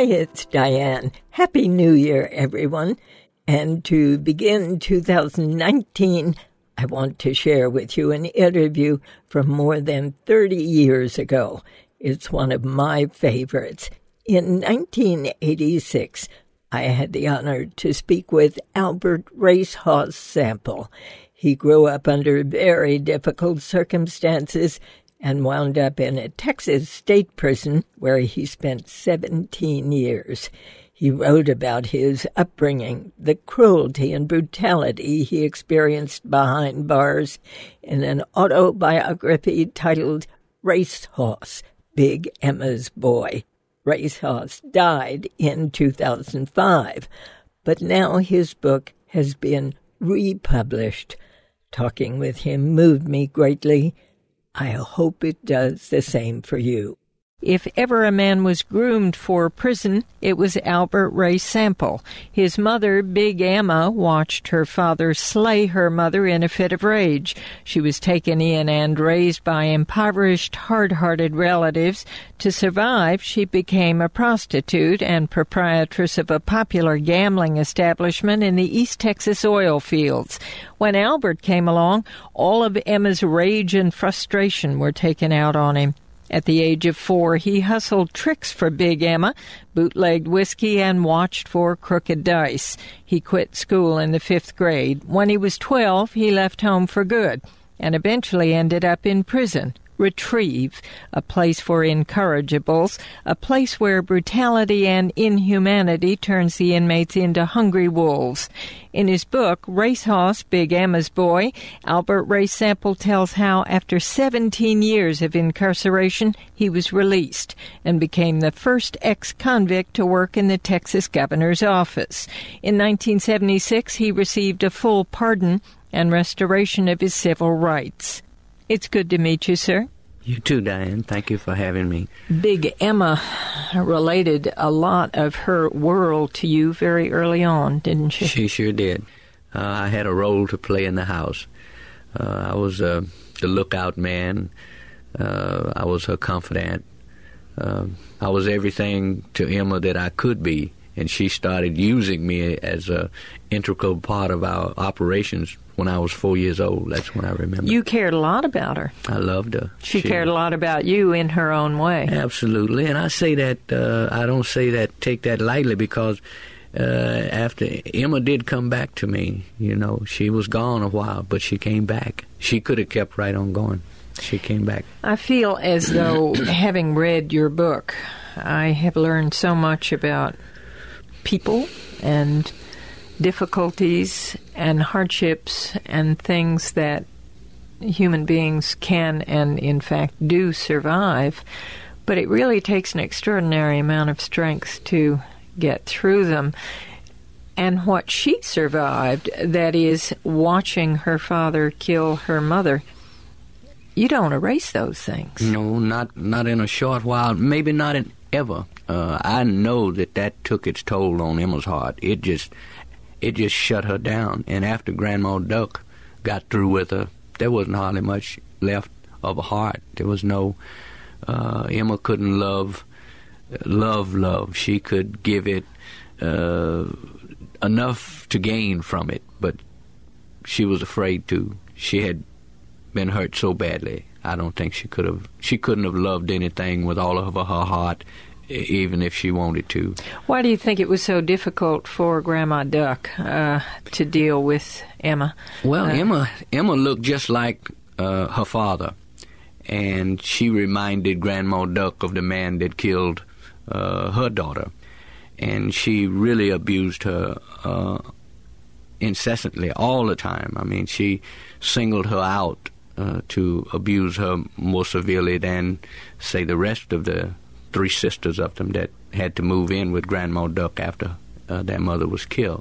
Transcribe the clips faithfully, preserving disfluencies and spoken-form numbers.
it's Diane. Happy New Year, everyone. And to begin two thousand nineteen, I want to share with you an interview from more than thirty years ago. It's one of my favorites. In nineteen eighty-six, I had the honor to speak with Albert Racehorse Sample. He grew up under very difficult circumstances and wound up in a Texas state prison where he spent seventeen years. He wrote about his upbringing, the cruelty and brutality he experienced behind bars in an autobiography titled Racehorse, Big Emma's Boy. Racehorse died in two thousand five, but now his book has been republished. Talking with him moved me greatly. I hope it does the same for you. If ever a man was groomed for prison, it was Albert Ray Sample. His mother, Big Emma, watched her father slay her mother in a fit of rage. She was taken in and raised by impoverished, hard-hearted relatives. To survive, she became a prostitute and proprietress of a popular gambling establishment in the East Texas oil fields. When Albert came along, all of Emma's rage and frustration were taken out on him. At the age of four, he hustled tricks for Big Emma, bootlegged whiskey, and watched for crooked dice. He quit school in the fifth grade. When he was twelve, he left home for good and eventually ended up in prison. Retrieve, a place for incorrigibles, a place where brutality and inhumanity turns the inmates into hungry wolves. In his book, Racehorse, Big Emma's Boy, Albert Ray Sample tells how, after seventeen years of incarceration, he was released and became the first ex-convict to work in the Texas governor's office. In nineteen seventy-six, he received a full pardon and restoration of his civil rights. It's good to meet you, sir. You too, Diane. Thank you for having me. Big Emma related a lot of her world to you very early on, didn't she? She sure did. Uh, I had a role to play in the house. Uh, I was uh, the lookout man. Uh, I was her confidant. Uh, I was everything to Emma that I could be, and she started using me as an integral part of our operations when I was four years old. That's when I remember. You cared a lot about her. I loved her. She, she cared a lot about you in her own way. Absolutely. And I say that, uh, I don't say that, take that lightly, because uh, after Emma did come back to me, you know, she was gone a while, but she came back. She could have kept right on going. She came back. I feel as though, having read your book, I have learned so much about people and difficulties and hardships and things that human beings can and, in fact, do survive. But it really takes an extraordinary amount of strength to get through them. And what she survived, that is, watching her father kill her mother, you don't erase those things. No, not not in a short while, maybe not in ever. Uh, I know that that took its toll on Emma's heart. It just... It just shut her down. And after Grandma Duck got through with her, there wasn't hardly much left of a heart. There was no... Uh, Emma couldn't love, love, love. She could give it uh, enough to gain from it, but she was afraid to. She had been hurt so badly. I don't think she could have... She couldn't have loved anything with all of her heart, even if she wanted to. Why do you think it was so difficult for Grandma Duck uh, to deal with Emma? Well, uh, Emma Emma looked just like uh, her father, and she reminded Grandma Duck of the man that killed uh, her daughter, and she really abused her uh, incessantly, all the time. I mean, she singled her out uh, to abuse her more severely than, say, the rest of the three sisters of them that had to move in with Grandma Duck after uh, their mother was killed.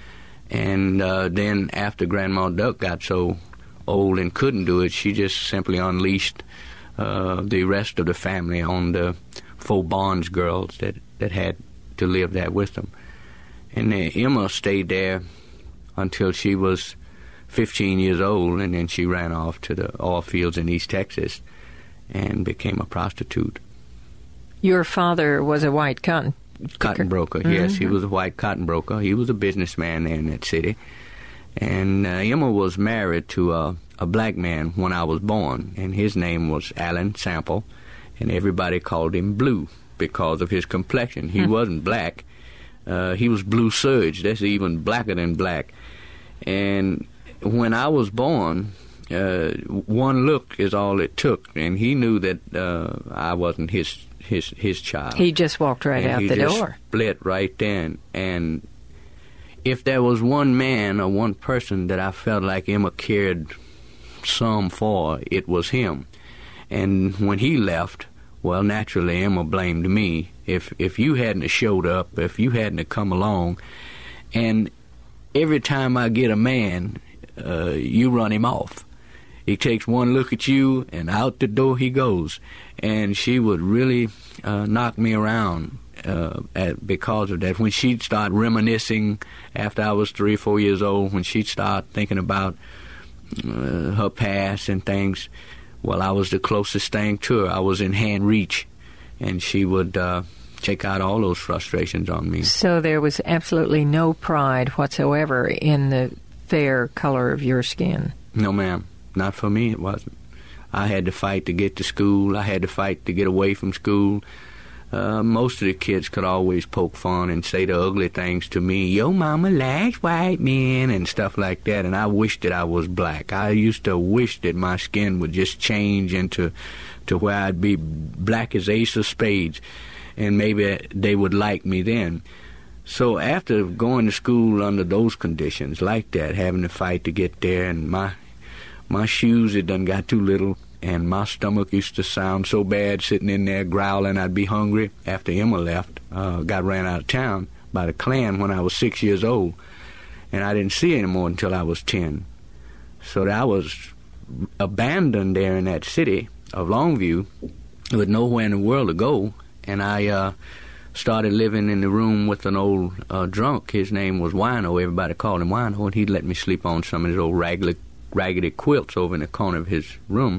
And uh, then after Grandma Duck got so old and couldn't do it, she just simply unleashed uh, the rest of the family on the four Barnes girls that, that had to live there with them. And uh, Emma stayed there until she was fifteen years old, and then she ran off to the oil fields in East Texas and became a prostitute. Your father was a white con- Cotton broker, mm-hmm. yes. He was a white cotton broker. He was a businessman there in that city. And uh, Emma was married to a, a black man when I was born, and his name was Alan Sample, and everybody called him Blue because of his complexion. He hmm. wasn't black. Uh, he was blue serge. That's even blacker than black. And when I was born, uh, one look is all it took, and he knew that uh, I wasn't his his his child. He just walked right and out he the just door. Split right then. And if there was one man or one person that I felt like Emma cared some for, it was him. And when he left, well, naturally, Emma blamed me. If if you hadn't have showed up, if you hadn't have come along, and every time I get a man, uh, you run him off. He takes one look at you, and out the door he goes. And she would really uh, knock me around uh, at, because of that. When she'd start reminiscing after I was three or four years old, when she'd start thinking about uh, her past and things, well, I was the closest thing to her. I was in hand reach, and she would uh, take out all those frustrations on me. So there was absolutely no pride whatsoever in the fair color of your skin? No, ma'am. Not for me, it wasn't. I had to fight to get to school. I had to fight to get away from school. Uh, most of the kids could always poke fun and say the ugly things to me. Yo, mama likes white men and stuff like that, and I wished that I was black. I used to wish that my skin would just change into to where I'd be black as ace of spades, and maybe they would like me then. So after going to school under those conditions like that, having to fight to get there, and my my shoes, it done got too little, and my stomach used to sound so bad sitting in there growling I'd be hungry. After Emma left, uh, got ran out of town by the Klan when I was six years old, and I didn't see her anymore until I was ten. So I was abandoned there in that city of Longview with nowhere in the world to go, and I uh, started living in the room with an old uh, drunk. His name was Wino. Everybody called him Wino, and he'd let me sleep on some of his old raggedy, raggedy quilts over in the corner of his room.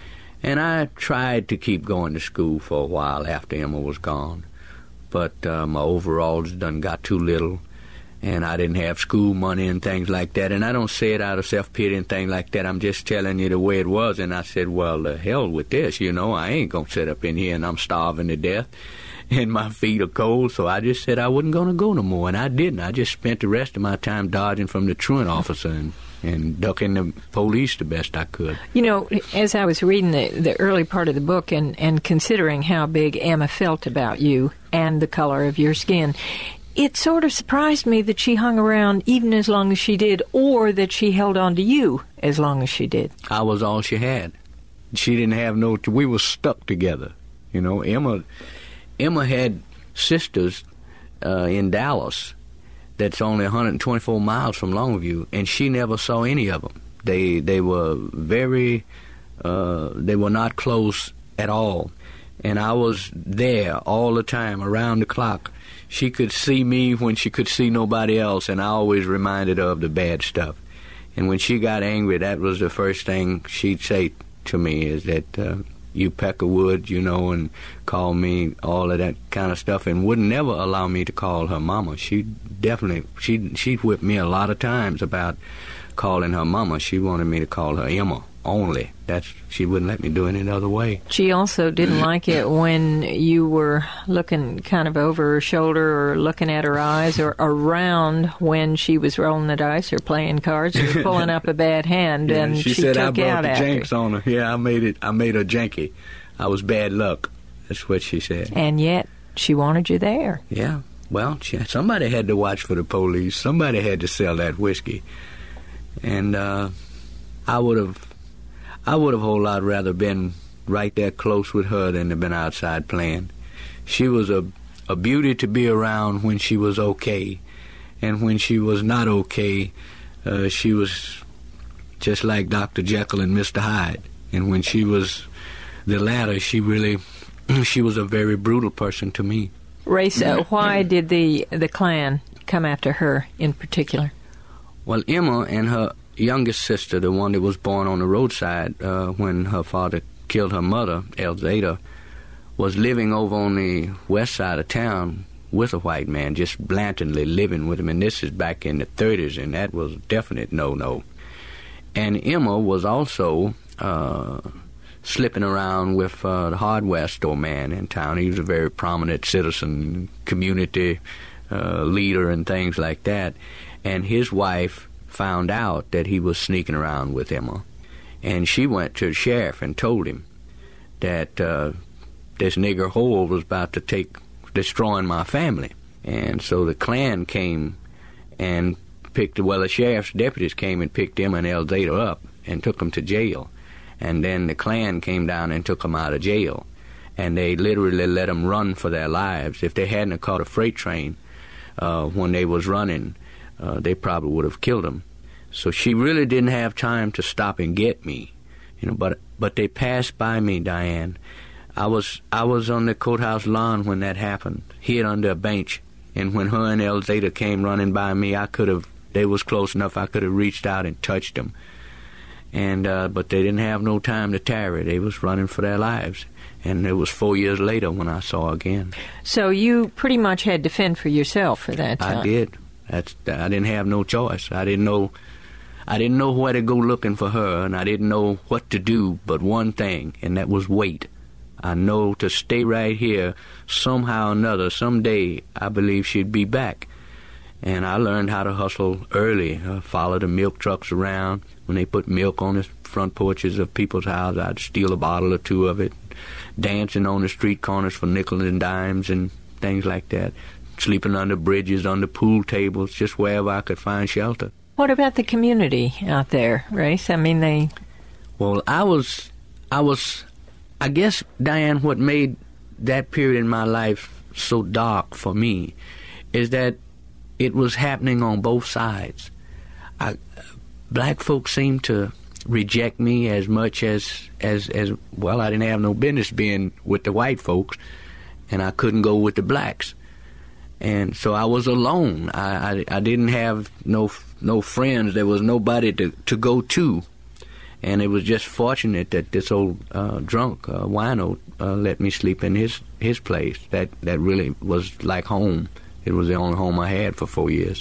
And I tried to keep going to school for a while after Emma was gone, but uh, my overalls done got too little, and I didn't have school money and things like that. And I don't say it out of self-pity and things like that. I'm just telling you the way it was. And I said, well, the hell with this, you know. I ain't going to sit up in here and I'm starving to death and my feet are cold. So I just said I wasn't going to go no more, and I didn't. I just spent the rest of my time dodging from the truant officer and and ducking the police the best I could. You know, as I was reading the, the early part of the book and, and considering how big Emma felt about you and the color of your skin, it sort of surprised me that she hung around even as long as she did, or that she held on to you as long as she did. I was all she had. She didn't have no... We were stuck together. You know, Emma, Emma had sisters uh, in Dallas that's only one hundred twenty-four miles from Longview, and she never saw any of them. They they were very, uh, they were not close at all. And I was there all the time, around the clock. She could see me when she could see nobody else, and I always reminded her of the bad stuff. And when she got angry, that was the first thing she'd say to me, is that, uh, you Peckerwood, you know, and call me all of that kind of stuff, and would never allow me to call her mama. She definitely, she she'd whip me a lot of times about calling her mama. She wanted me to call her Emma only. That's, she wouldn't let me do it any other way. She also didn't like it when you were looking kind of over her shoulder or looking at her eyes, or around when she was rolling the dice or playing cards or pulling up a bad hand, yeah, and she, she said took I brought out the after. jinx on her. Yeah, I made it. I made her janky. I was bad luck. That's what she said. And yet she wanted you there. Yeah. Well, she, somebody had to watch for the police. Somebody had to sell that whiskey, and uh, I would have. I would have a whole lot rather been right there close with her than have been outside playing. She was a, a beauty to be around when she was okay, and when she was not okay, uh, she was just like Doctor Jekyll and Mister Hyde. And when she was the latter, she really, she was a very brutal person to me. Race, uh, why did the, the Klan come after her in particular? Well, Emma and her youngest sister, the one that was born on the roadside uh, when her father killed her mother, Elzada, was living over on the west side of town with a white man, just blatantly living with him. And this is back in the thirties, and that was a definite no-no. And Emma was also uh, slipping around with uh, the hardware store man in town. He was a very prominent citizen, community uh, leader and things like that. And his wife found out that he was sneaking around with Emma. And she went to the sheriff and told him that uh, this nigger hole was about to take, destroying my family. And so the Klan came and picked, well, the sheriff's deputies came and picked Emma and Elzada up and took them to jail. And then the Klan came down and took them out of jail. And they literally let them run for their lives. If they hadn't caught a freight train uh, when they was running, uh, they probably would have killed them. So she really didn't have time to stop and get me, you know. But but they passed by me, Diane. I was I was on the courthouse lawn when that happened, hid under a bench. And when her and Elzada came running by me, I could have. They was close enough. I could have reached out and touched them. And uh, but they didn't have no time to tarry. They was running for their lives. And it was four years later when I saw her again. So you pretty much had to fend for yourself for that time. I did. That's I didn't have no choice. I didn't know. I didn't know where to go looking for her, and I didn't know what to do but one thing, and that was wait. I know to stay right here, somehow or another, someday, I believe she'd be back. And I learned how to hustle early, uh, follow the milk trucks around. When they put milk on the front porches of people's houses, I'd steal a bottle or two of it, dancing on the street corners for nickels and dimes and things like that, sleeping under bridges, under pool tables, just wherever I could find shelter. What about the community out there, Race? I mean, they... Well, I was, I was, I guess, Diane, what made that period in my life so dark for me is that it was happening on both sides. I, black folks seemed to reject me as much as, as, as, well, I didn't have no business being with the white folks, and I couldn't go with the blacks. And so I was alone. I, I, I didn't have no no friends. There was nobody to, to go to. And it was just fortunate that this old uh, drunk, uh, wino, uh, let me sleep in his, his place. That, that really was like home. It was the only home I had for four years.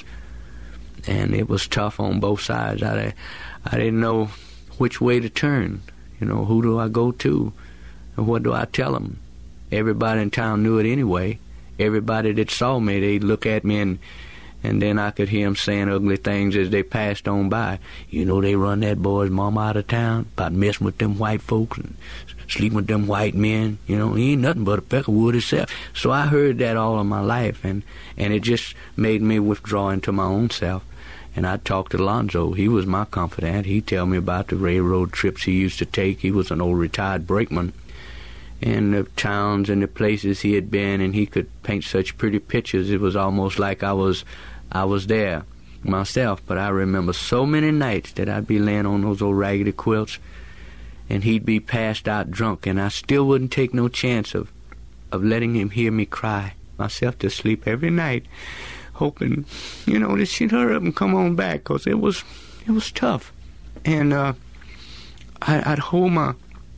And it was tough on both sides. I, I didn't know which way to turn. You know, who do I go to? And what do I tell them? Everybody in town knew it anyway. Everybody that saw me, they'd look at me, and and then I could hear them saying ugly things as they passed on by. You know, they run that boy's mama out of town about messing with them white folks and sleeping with them white men. You know, he ain't nothing but a peck of wood himself. So I heard that all of my life, and, and it just made me withdraw into my own self. And I talked to Lonzo. He was my confidant. He'd tell me about the railroad trips he used to take. He was an old retired brakeman. And the towns and the places he had been, and he could paint such pretty pictures. It was almost like I was I was there myself. But I remember so many nights that I'd be laying on those old raggedy quilts, and he'd be passed out drunk, and I still wouldn't take no chance of, of letting him hear me cry myself to sleep every night, hoping, you know, that she'd hurry up and come on back, because it was, it was tough. And uh, I, I'd hold my...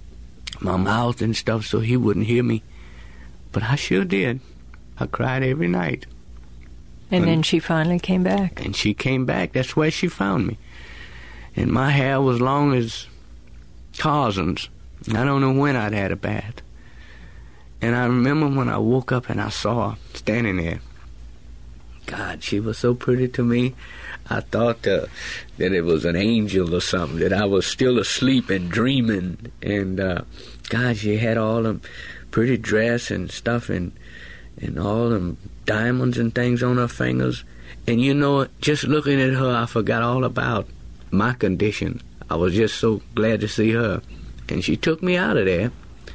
my mouth and stuff so he wouldn't hear me. But I sure did. I cried every night. And, and then she finally came back. And she came back. That's where she found me. And my hair was long as Tarzan's. I don't know when I'd had a bath. And I remember when I woke up and I saw her standing there. God, she was so pretty to me. I thought uh, that it was an angel or something, that I was still asleep and dreaming. And, uh, God, she had all them pretty dress and stuff, and and all them diamonds and things on her fingers. And, you know, just looking at her, I forgot all about my condition. I was just so glad to see her. And she took me out of there.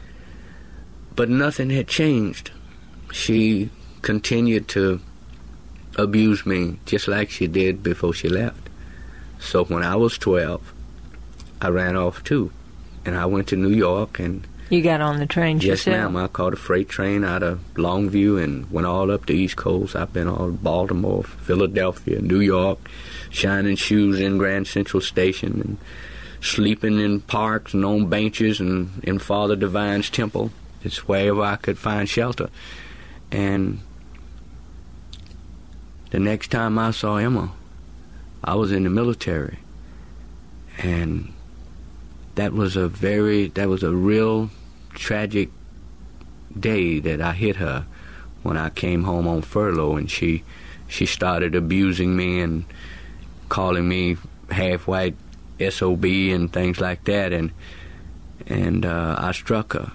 But nothing had changed. She continued to abused me just like she did before she left. So when I was twelve, I ran off too, and I went to New York. And you got on the train yes, yourself? Ma'am. I caught a freight train out of Longview and went all up the East Coast. I've been all Baltimore, Philadelphia, New York, shining shoes in Grand Central Station, and sleeping in parks and on benches and in Father Divine's temple. It's wherever I could find shelter. And the next time I saw Emma, I was in the military. And that was a very, that was a real tragic day that I hit her when I came home on furlough, and she she started abusing me and calling me half-white S O B and things like that, and and uh, I struck her.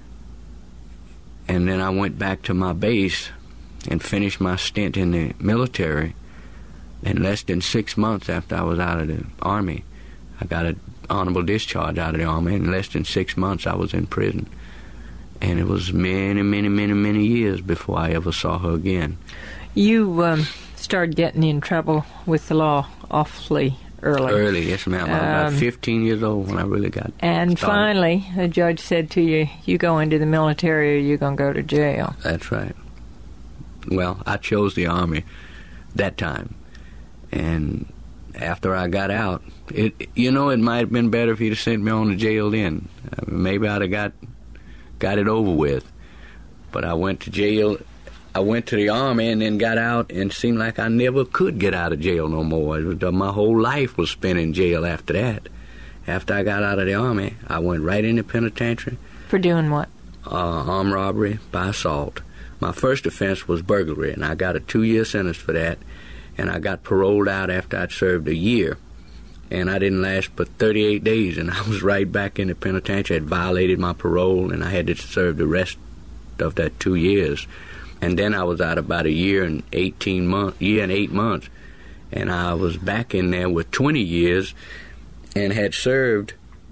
And then I went back to my base and finished my stint in the military. And less than six months after I was out of the Army, I got an honorable discharge out of the Army. In less than six months, I was in prison. And it was many, many, many, many years before I ever saw her again. You um, started getting in trouble with the law awfully early. Early, yes, ma'am. I was Um, about fifteen years old when I really got And started. finally, the judge said to you, you go into the military or you're going to go to jail. That's right. Well, I chose the Army that time. And after I got out, it you know, it might have been better if he'd have sent me on to jail then. Uh, maybe I'd have got got it over with. But I went to jail. I went to the Army and then got out, and it seemed like I never could get out of jail no more. It was, my whole life was spent in jail after that. After I got out of the Army, I went right into penitentiary. For doing what? Uh, armed robbery by assault. My first offense was burglary, and I got a two-year sentence for that. And I got paroled out after I'd served a year. And I didn't last but thirty-eight days, and I was right back in the penitentiary. I had violated my parole, and I had to serve the rest of that two years. And then I was out about a year and eighteen months, year and eight months. And I was back in there with twenty years and had served,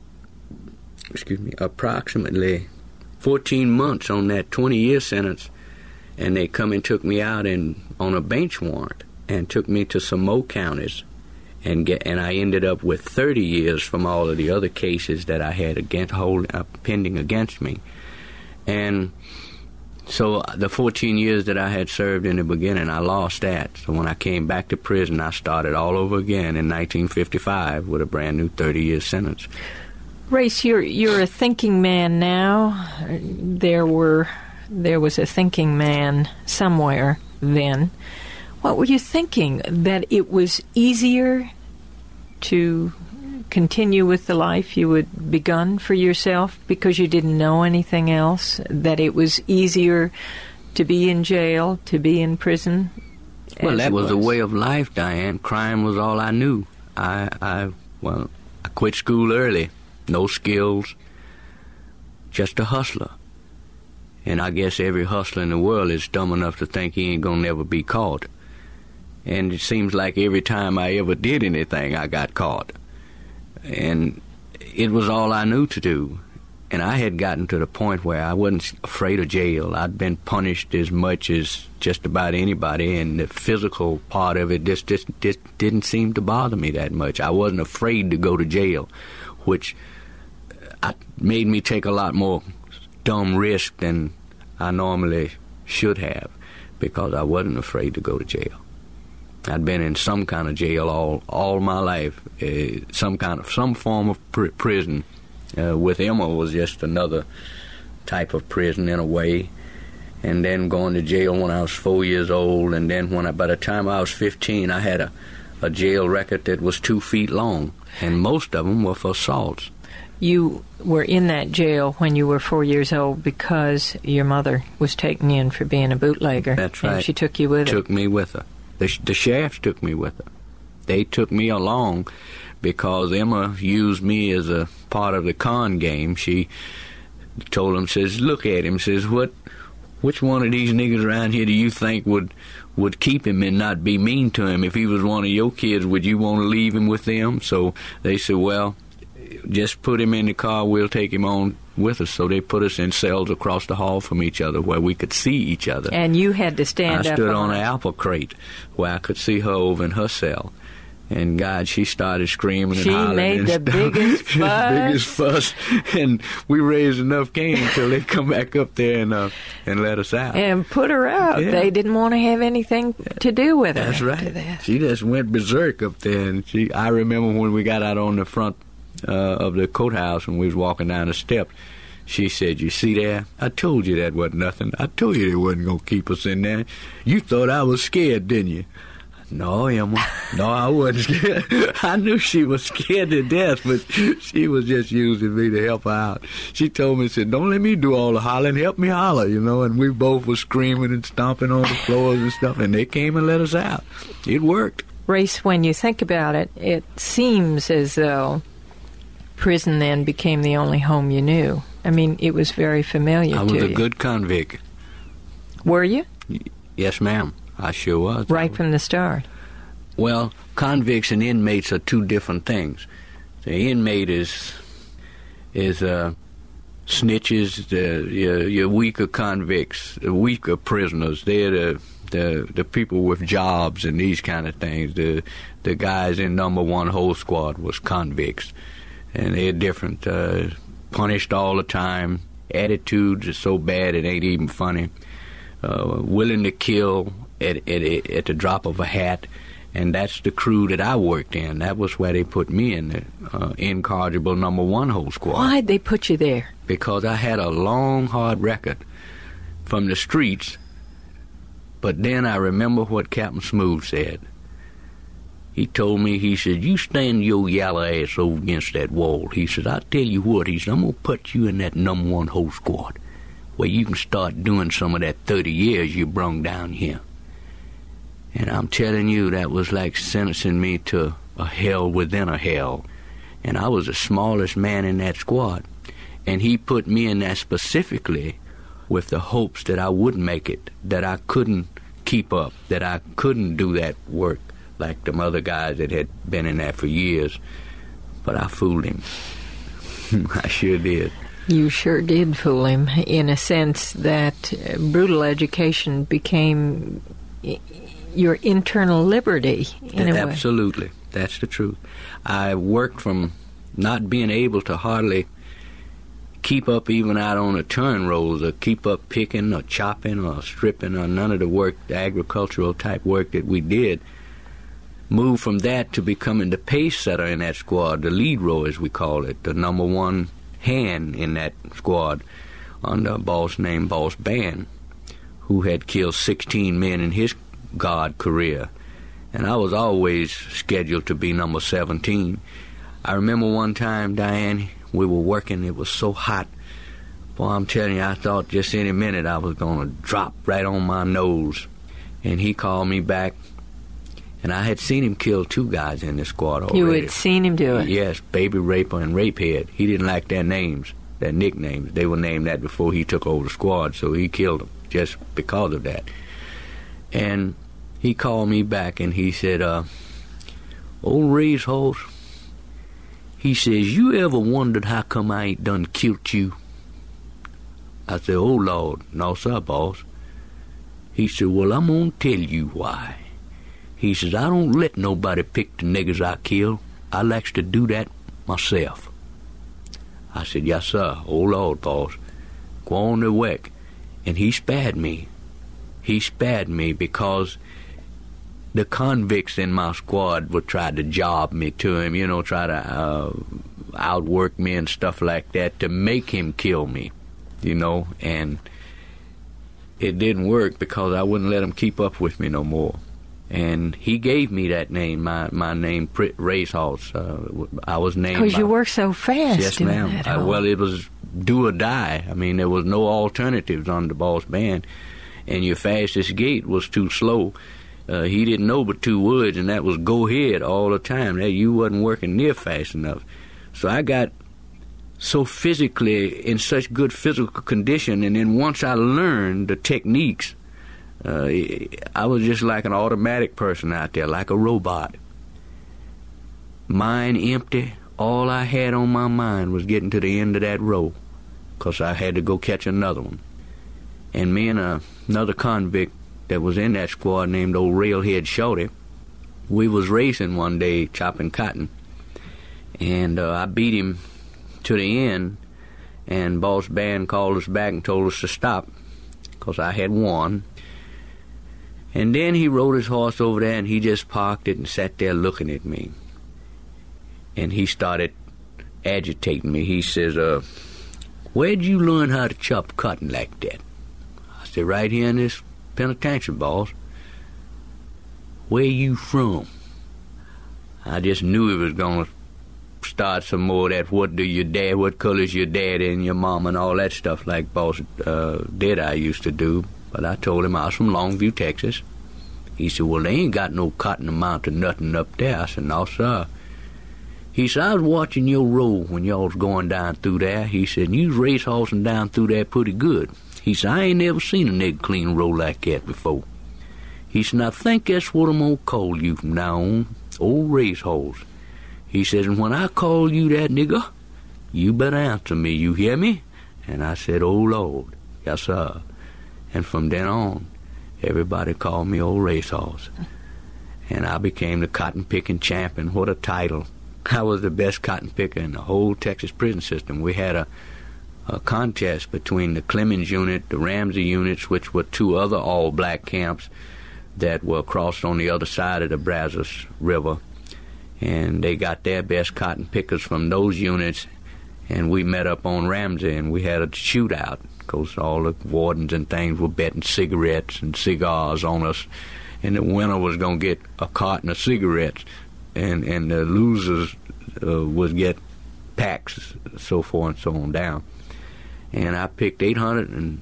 excuse me, approximately fourteen months on that twenty-year sentence. And they come and took me out in, on a bench warrant and took me to some more counties. And get, and I ended up with thirty years from all of the other cases that I had against, hold, uh, pending against me. And so the fourteen years that I had served in the beginning, I lost that. So when I came back to prison, I started all over again in nineteen fifty-five with a brand new thirty-year sentence. Race, you're you're a thinking man now. There were there was a thinking man somewhere then. What were you thinking? That it was easier to continue with the life you had begun for yourself because you didn't know anything else? That it was easier to be in jail, to be in prison? Well, that was, was a way of life, Diane. Crime was all I knew. I, I, well, I quit school early. No skills. Just a hustler. And I guess every hustler in the world is dumb enough to think he ain't gonna never be caught. And it seems like every time I ever did anything, I got caught. And it was all I knew to do. And I had gotten to the point where I wasn't afraid of jail. I'd been punished as much as just about anybody, and the physical part of it just, just, just didn't seem to bother me that much. I wasn't afraid to go to jail, which I, made me take a lot more dumb risk than I normally should have, because I wasn't afraid to go to jail. I'd been in some kind of jail all all my life, uh, some kind of some form of pr- prison. Uh, with Emma was just another type of prison in a way, and then going to jail when I was four years old, and then when I, by the time I was fifteen, I had a, a jail record that was two feet long, and most of them were for assaults. You were in that jail when you were four years old because your mother was taken in for being a bootlegger. That's right. And she took you with her. Took me with her. The, the sheriffs took me with her. They took me along because Emma used me as a part of the con game. She told him, says, look at him, says, what, which one of these niggas around here do you think would would keep him and not be mean to him? If he was one of your kids, would you want to leave him with them? So they said, well, just put him in the car, we'll take him on with us. So they put us in cells across the hall from each other where we could see each other. And you had to stand I up stood on on an apple crate where I could see her over in her cell. And God, she started screaming and She hollering. made and the stuff. biggest fuss. biggest fuss. And we raised enough cane until they come back up there and uh, and let us out. And put her out. Yeah. They didn't want to have anything to do with her. That's after right. that. She just went berserk up there. And she, I remember when we got out on the front uh, of the courthouse and we was walking down the steps, She said, you see there? I told you that wasn't nothing. I told you they wasn't going to keep us in there. You thought I was scared, didn't you? No, Emma. No, I wasn't scared. I knew she was scared to death, but she was just using me to help her out. She told me, said, don't let me do all the hollering. Help me holler, you know. And we both were screaming and stomping on the floors and stuff, and they came and let us out. It worked. Race, when you think about it, it seems as though prison then became the only home you knew. I mean, it was very familiar to you. I was a good convict. Were you? Yes, ma'am. I sure was. Right from the start. Well, convicts and inmates are two different things. The inmate is is uh, snitches. The your, your weaker convicts, the weaker prisoners. They're the the the people with jobs and these kind of things. The the guys in number one whole squad was convicts, and they're different. Uh, punished all the time. Attitudes are so bad it ain't even funny. Uh, willing to kill at, at at the drop of a hat, and that's the crew that I worked in. That was where they put me in, the uh, incorrigible number one whole squad. Why'd they put you there? Because I had a long, hard record from the streets, but then I remember what Captain Smooth said. He told me, he said, you stand your yellow ass over against that wall. He said, I'll tell you what, he said, I'm going to put you in that number one whole squad where you can start doing some of that thirty years you brung down here. And I'm telling you, that was like sentencing me to a hell within a hell. And I was the smallest man in that squad. And he put me in there specifically with the hopes that I wouldn't make it, that I couldn't keep up, that I couldn't do that work like them other guys that had been in there for years. But I fooled him. I sure did. You sure did fool him, in a sense that uh, brutal education became I- your internal liberty, in a way. Absolutely. That's the truth. I worked from not being able to hardly keep up even out on the turn rolls, or keep up picking or chopping or stripping, or none of the work, the agricultural type work that we did. Moved from that to becoming the pace setter in that squad, the lead row as we call it, the number one hand in that squad, under a boss named Boss Band, who had killed sixteen men in his God career. And I was always scheduled to be number seventeen. I remember one time, Diane, we were working, it was so hot. Boy, I'm telling you, I thought just any minute I was going to drop right on my nose. And he called me back, and I had seen him kill two guys in this squad already. You had seen him do it? Yes, Baby Raper and Rapehead. He didn't like their names, their nicknames. They were named that before he took over the squad, so he killed them just because of that. And he called me back, and he said, uh, old Racehorse, he says, you ever wondered how come I ain't done killed you? I said, oh, Lord, no, sir, boss. He said, well, I'm going to tell you why. He says, I don't let nobody pick the niggers I kill. I likes to do that myself. I said, yes, sir. Oh, Lord, boss. Go on to work. And he spared me. He spared me because the convicts in my squad would try to job me to him, you know, try to uh, outwork me and stuff like that to make him kill me, you know. And it didn't work because I wouldn't let him keep up with me no more. And he gave me that name, my my name, Racehorse. Uh, I was named. Because you worked so fast. Yes, ma'am. I, well, it was do or die. I mean, there was no alternatives on the Boss Band, and your fastest gait was too slow. Uh, he didn't know but two words, and that was go ahead all the time. That you wasn't working near fast enough. So I got so physically in such good physical condition, and then once I learned the techniques, Uh, I was just like an automatic person out there, like a robot. Mind empty. All I had on my mind was getting to the end of that row, because I had to go catch another one. And me and uh, another convict that was in that squad named Old Railhead Shorty, we was racing one day, chopping cotton. And uh, I beat him to the end, and Boss Band called us back and told us to stop, because I had won. And then he rode his horse over there, and he just parked it and sat there looking at me. And he started agitating me. He says, uh, where'd you learn how to chop cotton like that? I said, right here in this penitentiary, boss. Where you from? I just knew he was going to start some more of that, what do your dad, what color's your daddy and your mom and all that stuff like boss uh, did I used to do. But I told him I was from Longview, Texas. He said, well, they ain't got no cotton amount of nothing up there. I said, no, sir. He said, I was watching your road when y'all was going down through there. He said, you was racehorsing down through there pretty good. He said, I ain't never seen a nigga clean road like that before. He said, I think that's what I'm going to call you from now on, old racehorse. He says, and when I call you that nigga, you better answer me, you hear me? And I said, oh, Lord, yes, sir. And from then on, everybody called me old racehorse. And I became the cotton-picking champion. What a title. I was the best cotton picker in the whole Texas prison system. We had a, a contest between the Clemens unit, the Ramsey units, which were two other all-black camps that were crossed on the other side of the Brazos River. And they got their best cotton pickers from those units, and we met up on Ramsey, and we had a shootout, because all the wardens and things were betting cigarettes and cigars on us, and the winner was going to get a carton of cigarettes, and, and the losers uh, would get packs, so forth and so on down. And I picked eight hundred and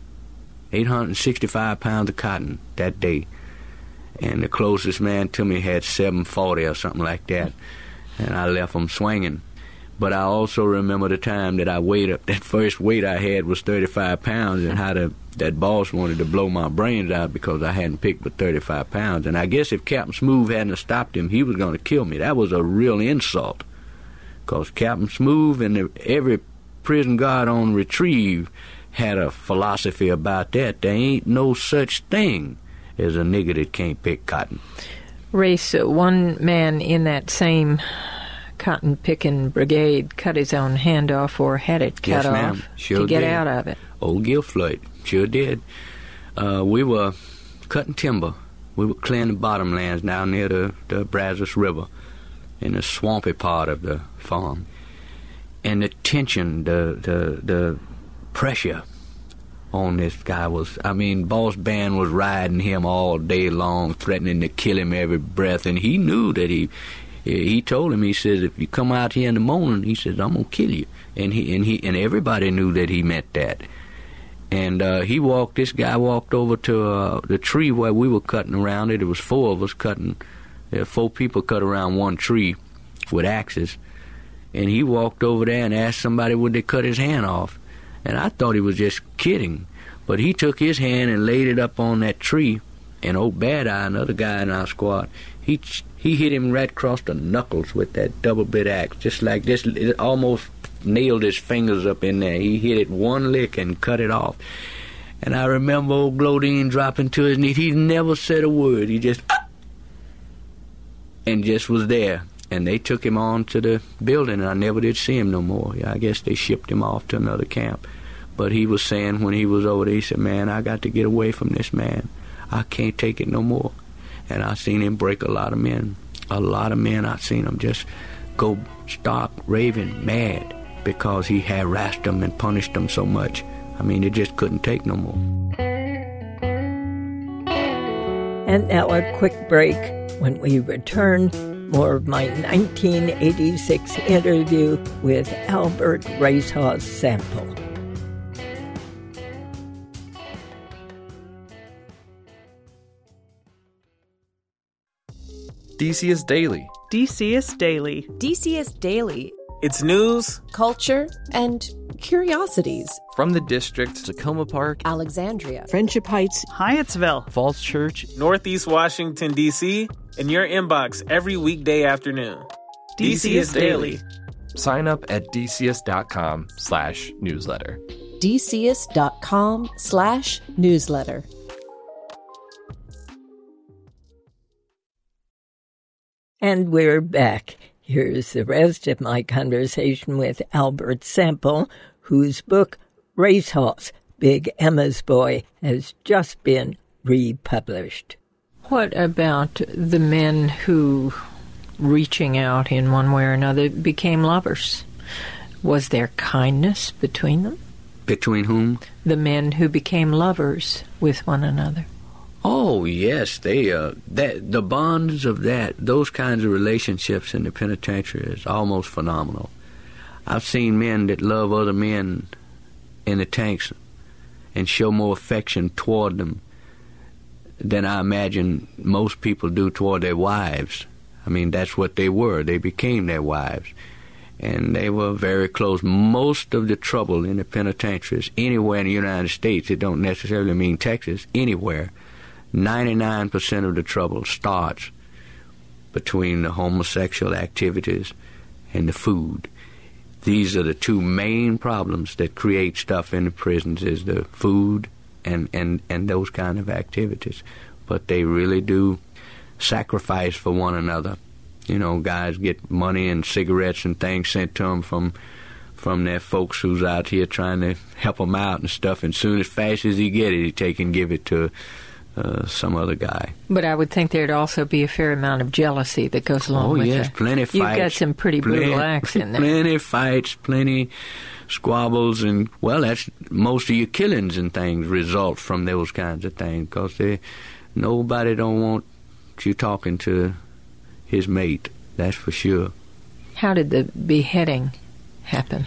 eight hundred sixty-five pounds of cotton that day. And the closest man to me had seven forty or something like that. And I left him swinging. But I also remember the time that I weighed up, that first weight I had was thirty-five pounds, and how the, that boss wanted to blow my brains out because I hadn't picked but thirty-five pounds. And I guess if Captain Smooth hadn't stopped him, he was going to kill me. That was a real insult. Because Captain Smooth and the, every prison guard on retrieve had a philosophy about that. There ain't no such thing as a nigger that can't pick cotton. Race, uh, one man in that same cotton-picking brigade cut his own hand off or had it cut yes, off ma'am. Sure to get did. out of it. Old Gilfloyd, sure did. Uh, we were cutting timber. We were clearing the bottomlands down near the, the Brazos River in the swampy part of the farm. And the tension, the the, the pressure on this guy was, I mean, Boss Band was riding him all day long, threatening to kill him every breath, and he knew that he, he told him, he says, if you come out here in the morning, he says, I'm going to kill you. And he and he and everybody knew that he meant that. And uh, he walked, this guy walked over to uh, the tree where we were cutting around it. There was four of us cutting, there four people cut around one tree with axes. And he walked over there and asked somebody would they cut his hand off. And I thought he was just kidding. But he took his hand and laid it up on that tree. And old Bad Eye, another guy in our squad, he he hit him right across the knuckles with that double-bit axe, just like this. It almost nailed his fingers up in there. He hit it one lick and cut it off. And I remember old Glodine dropping to his knees. He never said a word. He just... and just was there. And they took him on to the building, and I never did see him no more. I guess they shipped him off to another camp. But he was saying when he was over there, he said, man, I got to get away from this man. I can't take it no more. And I seen him break a lot of men. A lot of men, I seen him just go stark, raving, mad, because he harassed them and punished them so much. I mean, they just couldn't take no more. And now a quick break. When we return, more of my nineteen eighty-six interview with Albert Racehorse Sample. D C S Daily. D C S Daily. D C S Daily. It's news, culture, and curiosities. From the district, Tacoma Park, Alexandria, Friendship Heights, Hyattsville, Falls Church, Northeast Washington, D C, in your inbox every weekday afternoon. D C S Daily. Sign up at dcs.com slash newsletter. dcs.com slash newsletter. And we're back. Here's the rest of my conversation with Albert Sample, whose book, Racehorse, Big Emma's Boy, has just been republished. What about the men who, reaching out in one way or another, became lovers? Was there kindness between them? Between whom? The men who became lovers with one another. Oh, yes. They uh, that the bonds of that, those kinds of relationships in the penitentiary is almost phenomenal. I've seen men that love other men in the tanks and show more affection toward them than I imagine most people do toward their wives. I mean, that's what they were. They became their wives. And they were very close. Most of the trouble in the penitentiaries, anywhere in the United States, it don't necessarily mean Texas, anywhere, ninety-nine percent of the trouble starts between the homosexual activities and the food. These are the two main problems that create stuff in the prisons, is the food and, and, and those kind of activities. But they really do sacrifice for one another. You know, guys get money and cigarettes and things sent to them from from their folks who's out here trying to help them out and stuff. And soon as fast as he get it, he take and give it to uh, some other guy. But I would think there'd also be a fair amount of jealousy that goes along oh, with yes, it. plenty of fights. You've got some pretty brutal plenty, acts in there. Plenty of fights, plenty squabbles, and, well, that's most of your killings and things result from those kinds of things, because nobody don't want you talking to his mate, that's for sure. How did the beheading happen?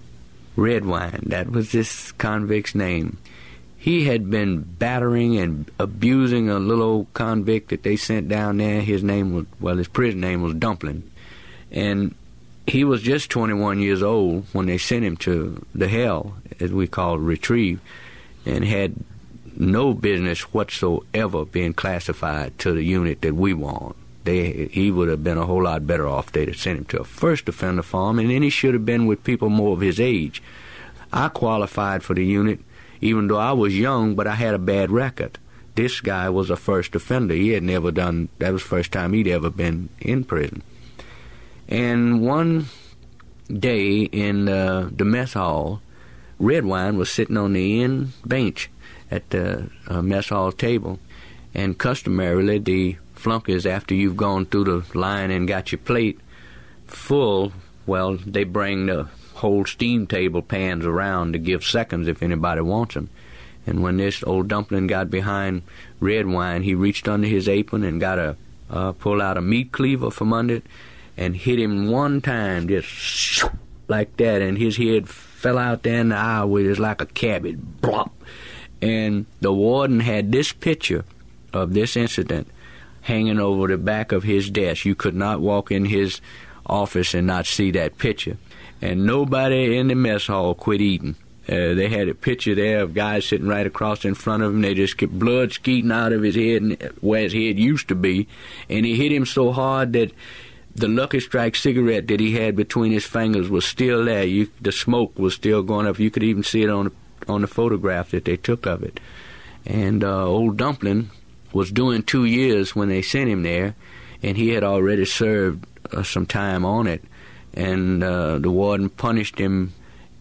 Redwine, that was this convict's name. He had been battering and abusing a little old convict that they sent down there. His name was, well, his prison name was Dumpling. And he was just twenty-one years old when they sent him to the hell, as we call it, retrieve, and had no business whatsoever being classified to the unit that we want. They, he would have been a whole lot better off. They'd have sent him to a first offender farm, and then he should have been with people more of his age. I qualified for the unit, even though I was young, but I had a bad record. This guy was a first offender. He had never done, that was the first time he'd ever been in prison. And one day in uh, the mess hall, Redwine was sitting on the end bench at the uh, mess hall table, and customarily the flunkies, after you've gone through the line and got your plate full, well, they bring the whole steam table pans around to give seconds if anybody wants them. And when this old Dumpling got behind Redwine, he reached under his apron and got a uh, pull out a meat cleaver from under it and hit him one time, just like that, and his head fell out there in the aisle with it like a cabbage, blop. And the warden had this picture of this incident hanging over the back of his desk. You could not walk in his office and not see that picture. And nobody in the mess hall quit eating. Uh, they had a picture there of guys sitting right across in front of him. They just get blood skeeting out of his head, and where his head used to be. And he hit him so hard that the Lucky Strike cigarette that he had between his fingers was still there. You, the smoke was still going up. You could even see it on the, on the photograph that they took of it. And uh, old Dumpling was doing two years when they sent him there, and he had already served uh, some time on it. And uh, the warden punished him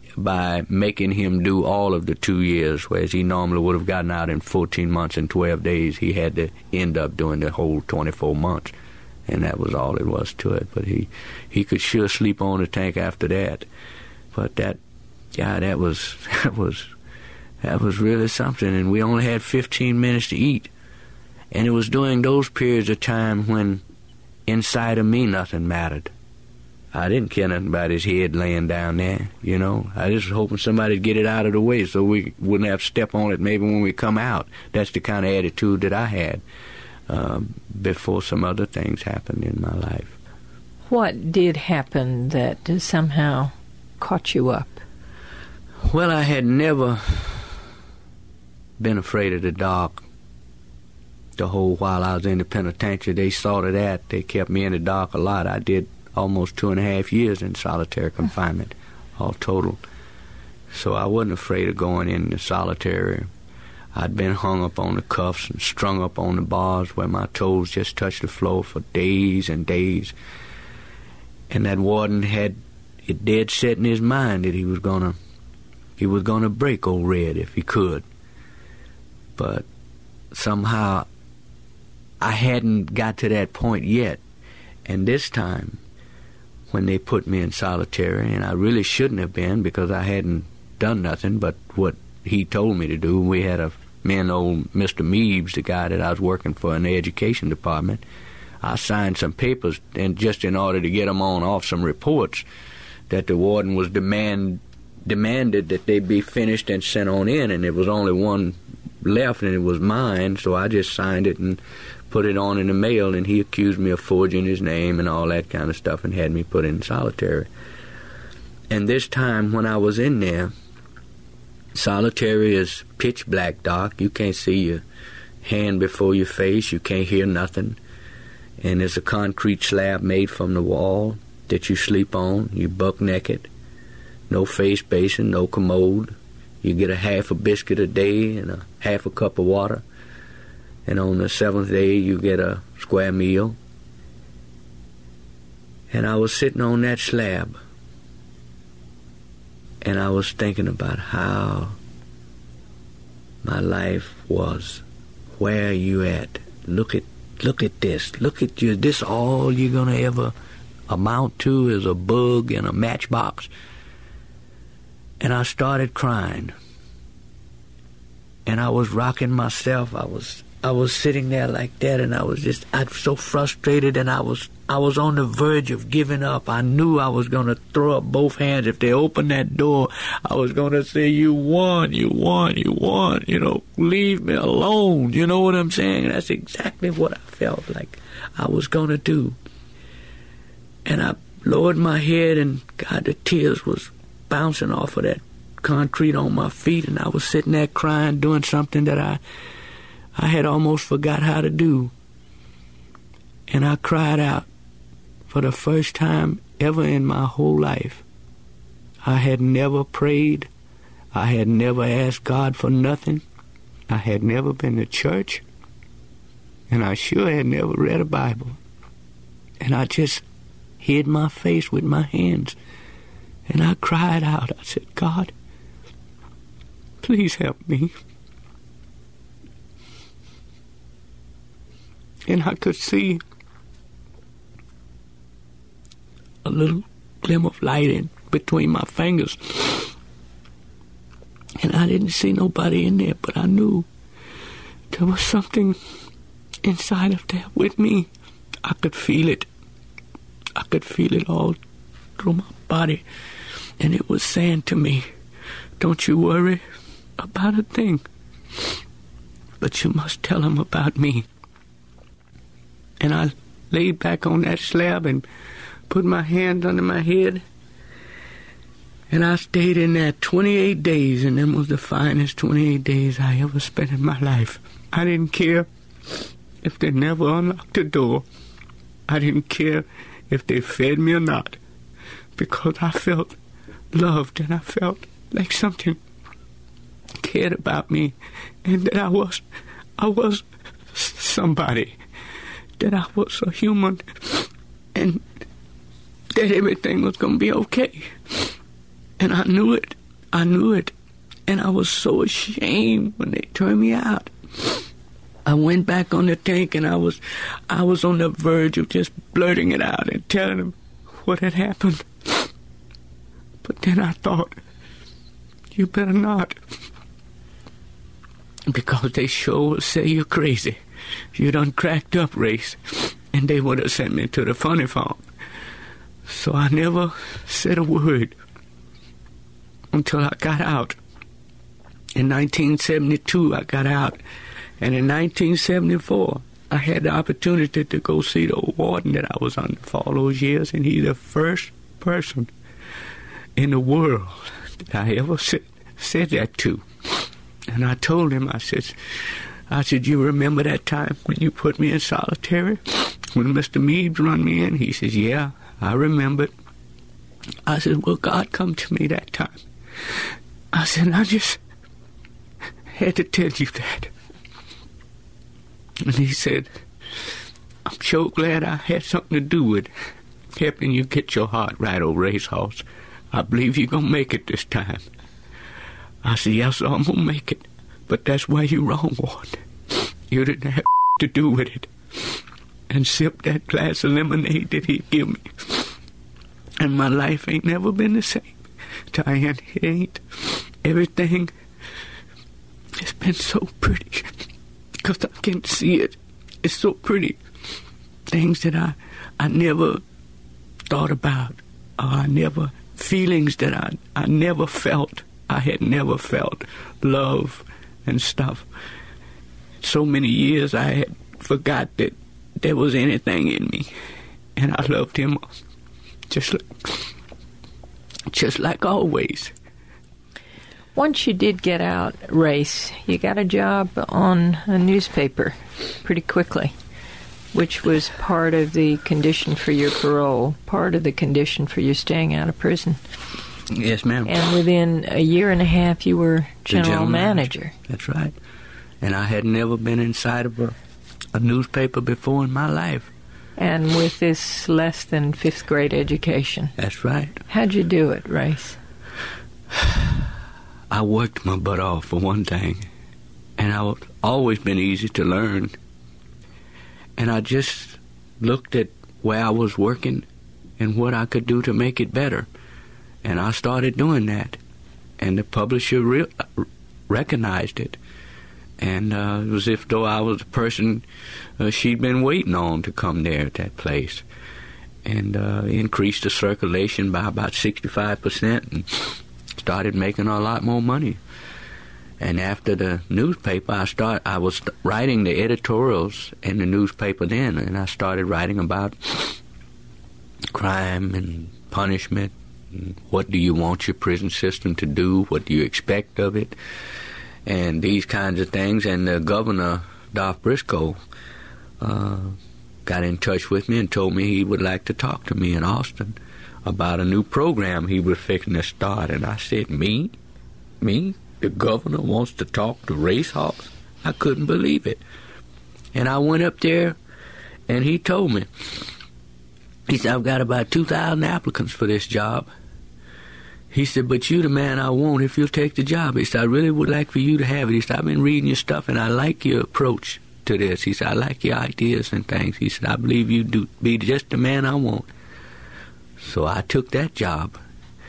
by making him do all of the two years, whereas he normally would have gotten out in fourteen months and twelve days. He had to end up doing the whole twenty-four months, and that was all it was to it. But he, he could sure sleep on the tank after that. But that, yeah, that was that was that was really something. And we only had fifteen minutes to eat, and it was during those periods of time when inside of me nothing mattered. I didn't care nothing about his head laying down there, you know. I just was hoping somebody'd get it out of the way so we wouldn't have to step on it maybe when we come out. That's the kind of attitude that I had uh, before some other things happened in my life. What did happen that somehow caught you up? Well, I had never been afraid of the dark the whole while I was in the penitentiary. They saw to that. They kept me in the dark a lot. I did almost two and a half years in solitary confinement, all total. So I wasn't afraid of going into solitary. I'd been hung up on the cuffs and strung up on the bars where my toes just touched the floor for days and days. And that warden had it dead set in his mind that he was gonna he was gonna break old Red if he could. But somehow I hadn't got to that point yet. And this time, when they put me in solitary, and I really shouldn't have been because I hadn't done nothing but what he told me to do. We had a me and old Mister Meebs, the guy that I was working for in the education department. I signed some papers, and just in order to get them on off some reports, that the warden was demand demanded that they be finished and sent on in, and there was only one left, and it was mine, so I just signed it and put it on in the mail, and he accused me of forging his name and all that kind of stuff and had me put in solitary. And this time when I was in there, solitary is pitch black dark. You can't see your hand before your face. You can't hear nothing. And there's a concrete slab made from the wall that you sleep on. You buck naked. No face basin, no commode. You get a half a biscuit a day and a half a cup of water. And on the seventh day, you get a square meal. And I was sitting on that slab, and I was thinking about how my life was. Where are you at? Look at, look at this. Look at you. This all you're gonna ever amount to is a bug in a matchbox. And I started crying. And I was rocking myself. I was I was sitting there like that, and I was just, I was so frustrated, and I was I was on the verge of giving up. I knew I was going to throw up both hands. If they opened that door, I was going to say, you won, you won, you won, you know, leave me alone. You know what I'm saying? That's exactly what I felt like I was going to do. And I lowered my head, and God, the tears was bouncing off of that concrete on my feet, and I was sitting there crying, doing something that I I had almost forgot how to do. And I cried out for the first time ever in my whole life. I had never prayed. I had never asked God for nothing. I had never been to church. And I sure had never read a Bible. And I just hid my face with my hands. And I cried out. I said, God, please help me. And I could see a little glimmer of light in between my fingers. And I didn't see nobody in there, but I knew there was something inside of there with me. I could feel it. I could feel it all through my body. And it was saying to me, don't you worry about a thing, but you must tell him about me. And I laid back on that slab and put my hands under my head. And I stayed in there twenty-eight days, and them was the finest twenty-eight days I ever spent in my life. I didn't care if they never unlocked the door. I didn't care if they fed me or not, because I felt loved, and I felt like something cared about me, and that I was, I was somebody. That I was a human, and that everything was going to be okay. And I knew it. I knew it. And I was so ashamed when they turned me out. I went back on the tank, and I was I was on the verge of just blurting it out and telling them what had happened. But then I thought, you better not. Because they sure will say you're crazy. You done cracked up, Race. And they would have sent me to the funny farm. So I never said a word until I got out. In nineteen seventy-two, I got out. And in nineteen seventy-four, I had the opportunity to go see the warden that I was under for all those years. And he's the first person in the world that I ever said, said that to. And I told him, I said, I said, you remember that time when you put me in solitary? When Mister Meebs run me in? He says, yeah, I remembered. I said, well, God come to me that time. I said, I just had to tell you that. And he said, I'm so glad I had something to do with helping you get your heart right, old racehorse. I believe you're going to make it this time. I said, yes, sir, I'm going to make it. But that's why you're wrong, Warden. You didn't have to do with it. And sip that glass of lemonade that he'd give me. And my life ain't never been the same. Diane, it ain't. Everything has been so pretty. Because I can see it. It's so pretty. Things that I, I never thought about. Or I never, feelings that I, I never felt. I had never felt love and stuff. So many years I had forgot that there was anything in me. And I loved him just like, just like always. Once you did get out, Race, you got a job on a newspaper pretty quickly, which was part of the condition for your parole, part of the condition for you staying out of prison. Yes, ma'am. And within a year and a half, you were general, general manager. manager. That's right. And I had never been inside of a, a newspaper before in my life. And with this less than fifth grade education. That's right. How'd you do it, Race? I worked my butt off, for one thing. And I've always been easy to learn. And I just looked at where I was working and what I could do to make it better. And I started doing that. And the publisher re- recognized it. And uh, it was as though I was the person uh, she'd been waiting on to come there at that place. And uh, increased the circulation by about sixty-five percent and started making a lot more money. And after the newspaper, I start, I was writing the editorials in the newspaper then, and I started writing about crime and punishment. And what do you want your prison system to do? What do you expect of it? And these kinds of things. And the governor, Dolph Briscoe, uh, got in touch with me and told me he would like to talk to me in Austin about a new program he was fixing to start. And I said, me? Me? The governor wants to talk to Race Hawks? I couldn't believe it. And I went up there, and he told me, he said, I've got about two thousand applicants for this job. He said, but you the man I want if you'll take the job. He said, I really would like for you to have it. He said, I've been reading your stuff, and I like your approach to this. He said, I like your ideas and things. He said, I believe you do be just the man I want. So I took that job,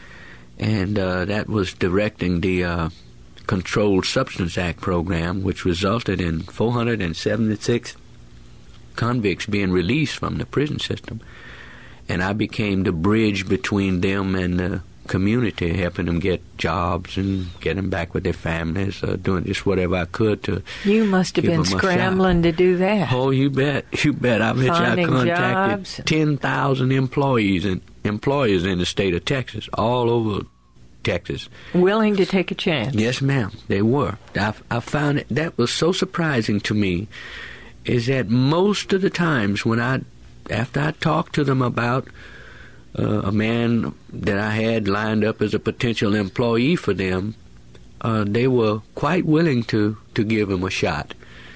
and uh, that was directing the uh, Controlled Substance Act program, which resulted in four hundred seventy-six convicts being released from the prison system. And I became the bridge between them and the community, helping them get jobs and get them back with their families, uh, doing just whatever I could to. You must have been scrambling to do that. Oh, you bet, you bet. I bet you I contacted jobs. ten thousand employees and employers in the state of Texas, all over Texas, willing to take a chance. Yes, ma'am, they were. I, I found it that was so surprising to me, is that most of the times when I, after I talked to them about Uh, a man that I had lined up as a potential employee for them, uh, they were quite willing to, to give him a shot.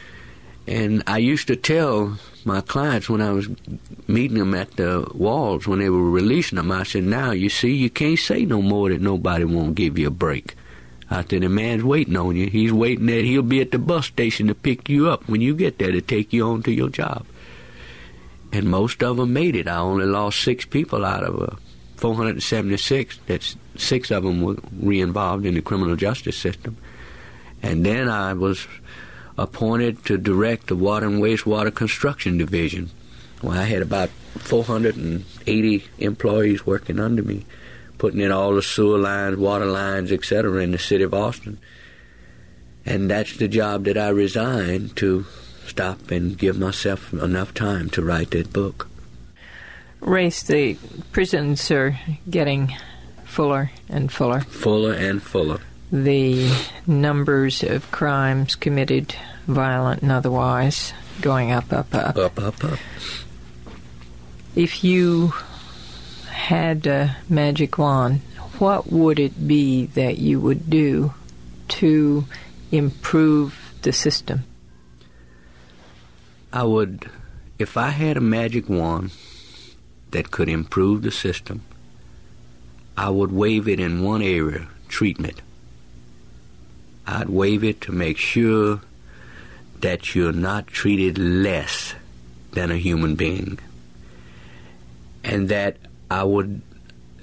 And I used to tell my clients when I was meeting them at the walls, when they were releasing them, I said, now, you see, you can't say no more that nobody won't give you a break. I said, the man's waiting on you. He's waiting that he'll be at the bus station to pick you up when you get there to take you on to your job. And most of them made it. I only lost six people out of uh, four hundred seventy-six. That's six of them were re-involved in the criminal justice system. And then I was appointed to direct the Water and Wastewater Construction Division. Well, I had about four hundred eighty employees working under me, putting in all the sewer lines, water lines, et cetera, in the city of Austin. And that's the job that I resigned to stop and give myself enough time to write that book. Race, the prisons are getting fuller and fuller. Fuller and fuller. The numbers of crimes committed, violent and otherwise, going up, up, up. Up, up, up. If you had a magic wand, what would it be that you would do to improve the system? I would, if I had a magic wand that could improve the system, I would wave it in one area, treatment. I'd wave it to make sure that you're not treated less than a human being. And that I would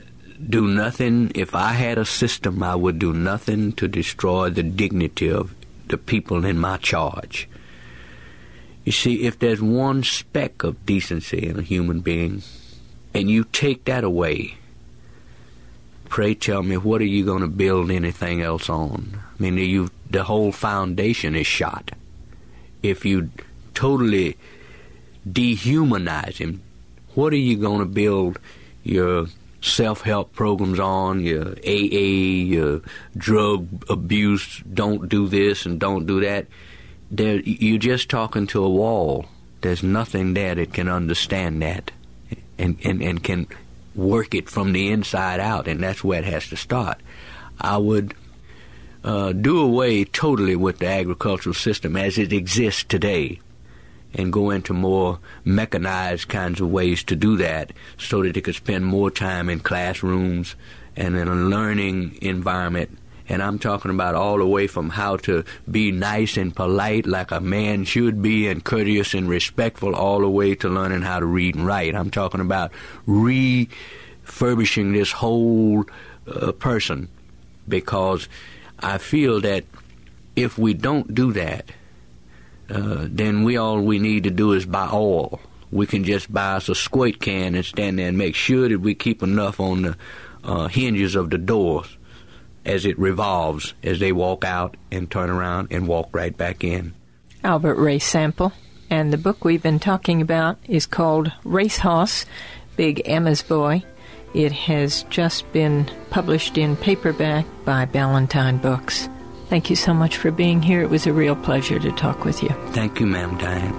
do nothing. If I had a system, I would do nothing to destroy the dignity of the people in my charge. You see, if there's one speck of decency in a human being, and you take that away, pray tell me, what are you going to build anything else on? I mean, you, the whole foundation is shot. If you totally dehumanize him, what are you going to build your self-help programs on, your A A, your drug abuse, don't do this and don't do that? There, you're just talking to a wall. There's nothing there that can understand that and, and, and can work it from the inside out, and that's where it has to start. I would uh, do away totally with the agricultural system as it exists today and go into more mechanized kinds of ways to do that so that they could spend more time in classrooms and in a learning environment. And I'm talking about all the way from how to be nice and polite like a man should be and courteous and respectful, all the way to learning how to read and write. I'm talking about refurbishing this whole uh, person, because I feel that if we don't do that, uh, then we all we need to do is buy oil. We can just buy us a squirt can and stand there and make sure that we keep enough on the uh, hinges of the doors as it revolves, as they walk out and turn around and walk right back in. Albert Ray Sample. And the book we've been talking about is called Racehorse, Big Emma's Boy. It has just been published in paperback by Ballantine Books. Thank you so much for being here. It was a real pleasure to talk with you. Thank you, ma'am, Diane.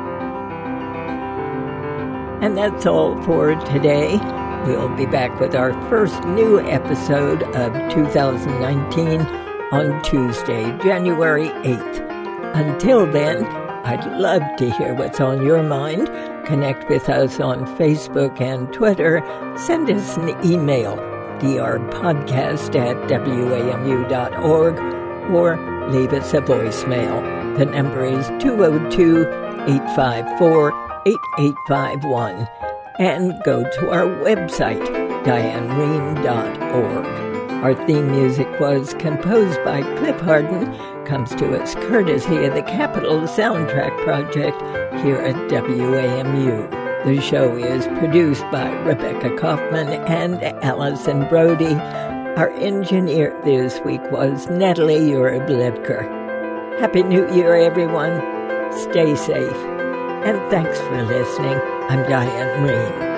And that's all for today. We'll be back with our first new episode of two thousand nineteen on Tuesday, January eighth. Until then, I'd love to hear what's on your mind. Connect with us on Facebook and Twitter. Send us an email, d r podcast at w a m u dot org, or leave us a voicemail. The number is two oh two, eight five four, eight eight five one. And go to our website, diane rehm dot org. Our theme music was composed by Cliff Harden, comes to us courtesy of the Capitol Soundtrack Project here at W A M U. The show is produced by Rebecca Kaufman and Allison Brody. Our engineer this week was Natalie Uribledker. Happy New Year, everyone. Stay safe. And thanks for listening. I'm Diane Rehm.